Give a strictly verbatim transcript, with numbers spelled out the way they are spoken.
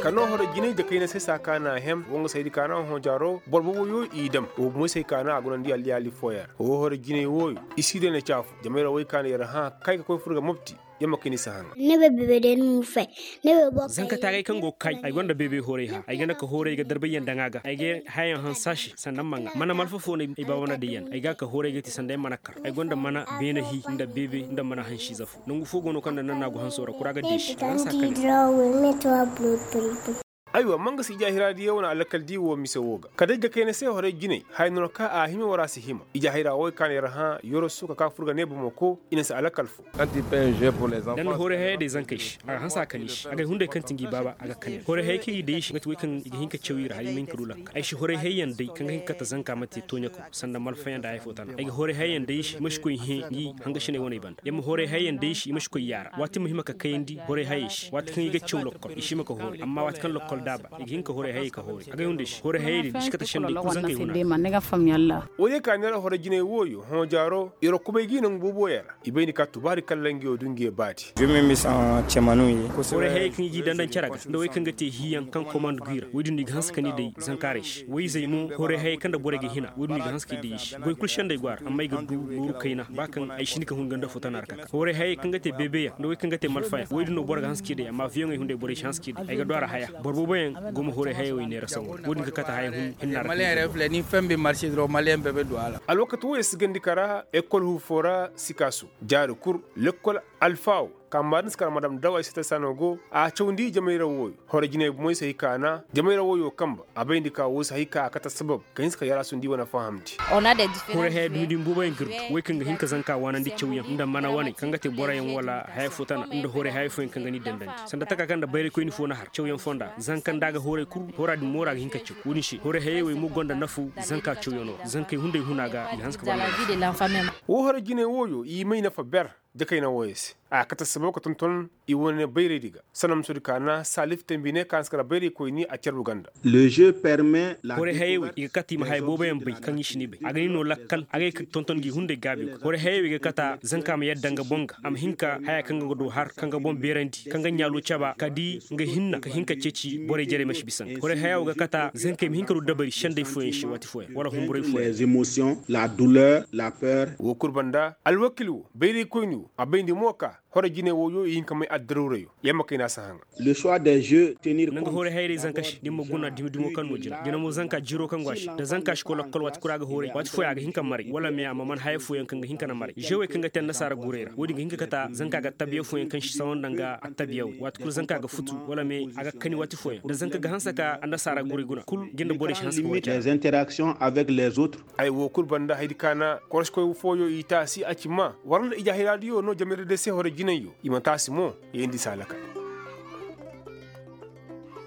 kano hore gine da kai na sai sakana hem wonga sai kana ho jaro borbo yo idam o mo sai kana agunan di ali ali foya o hore gine wo isi de na chafu jamera wai kana yara ha kai ka koy furga mufti yamma kini sahan ne be be den mu fe ne be bo zanka tare kan go kai ai gonda bebe hore ha ai gana ka hore ga darbe yan dangaga ai ge hayan han sashi sannan manga mana malfa fo ne ai ba wana da yan ai ga ka hore ga ti sandai mana kar ai gonda mana bena hi inda bebe inda mana han shi zafu nungu fo gono kan nan nago han sora kuraga dishi kan sakali aiwa manga si jahira di yawna alakal di wo misawoga kada ga kai ne sai hore gine hayno ka a himi wara si hima ijahira wo kan yarha yoro suka ka furga ne bumo ko ina sa alakal fu quand il fait un jeu pour les enfants dan hore hay de zankish a han sa kanish aga hunde kan tingi baba aga kan hore hay ki de shi ngati kan hinka chawira hay min kurula ai shi hore hay yan dai kan hinka ta zanka mate tonya ko sanda mal fayan da ai fotan ai hore hay yan dai shi mushko hi yi hanga shine woni ban yam hore hay yan dai shi mushko yara wati muhimma ka kayindi hore hay shi wati kan yiga chawlo ko ishi maka hore amma wati kan lokol daba igin ka hore hay ka hore aga hunde shi hore hay de shi ka ta shande ko zanka yuna de man ga fam yalla oye ka nera hore gine woyo ho jaro iro kubay ginan bubo yara ibeni ka tubari kallangi o dungi bati je me mis en chemanu yi hore hay kan yi dandan caraga da wai kan gate hiyan kan command guira wudin ni gans kan dai zankare shi wai zainu hore hay kan da borege hina wudin ni gans ki dai shi goy kulshan dai gwar amma ga du nuru kaina bakan ai shi ni kan hunganda fotanar kaka hore hay kan gate bebe ya da wai kan gate malfaya wudin no borga hans ki dai amma fiyon hunde bore chance ki ai ga dora haya borbo bayan goma hore hay wai ne rasan wudin ka kata hay hun hinnar malien refle ni fembe marché dro malien bebe douala al wakati wo yesgandi kara école hu fora sikasu jaru kur l'école alfao kambarin skar madam dawa sita sanogo a chawndi jamaira woy hore gine moy sai kana jamaira woyo kamba abayndi ka wo sai ka kata sabab kan ska yara sundi wana fahamti ona da difference hore hay dudi mbuba en girtu way kan hinka zanka wana ndi chawyan inda mana wani kan gate borayen wala hay futana inda hore hay fu kan gani dandanti sanda taka kan da bayre ko ni fona har chawyan fonda zankan daga hore kur hora di mora hinka ci wuni shi hore hay way mu gonda nafu zanka chawyono zankai hunde hunaga hanska bala wo hore gine woyo yi mai nafa ber da kai na woyes a kata sabo ka tonton i woni bayre diga sanam sudi kana salif tembine kan skara bayre ko ni a cer Uganda le jeu permet la hore heewi iga kati ma hay bobe yam bay kan yishini be agani no lakkal agay tonton gi hunde gabi hore heewi iga kata zanka ma yadda nga bonga am hinka haya kan nga do har kan nga bon beranti kan nga nyalu chaba kadi nga hinna ka hinka ceci bore jere mashi bisan hore heewi iga kata zanka mi hinka do dabari shande foyen shi wati foyen wala humbure foyen les émotions la douleur la peur wo kurbanda alwakilu bayre ko ni abendi moka hore gine woyo yin kamay adrureyo yamma kayna sahanga le choix des jeux tenir nanga hore hayre zankashi dimmo guna dimi dimo kan mojina gina mo zanka jiro kan gwashi da zanka shi kolo kolo wat kuraga hore wat fo yaga hinka mari wala me amma man hay fo yankan hinka na mari jewe kan ga tan nasara gurera wodi hinka kata zanka ga tabiya fo yankan shi sawon danga tabiya wat kul zanka ga futu wala me aga kani wati fo da zanka ga hansa ka andasara gure guna kul ginda bore shi hansa ko les interactions avec les autres ay wo kurbanda haydi kana korsko foyo ita si akima warna ija hiradiyo no jamere de se hore gine yo imantasi mo yendi salaka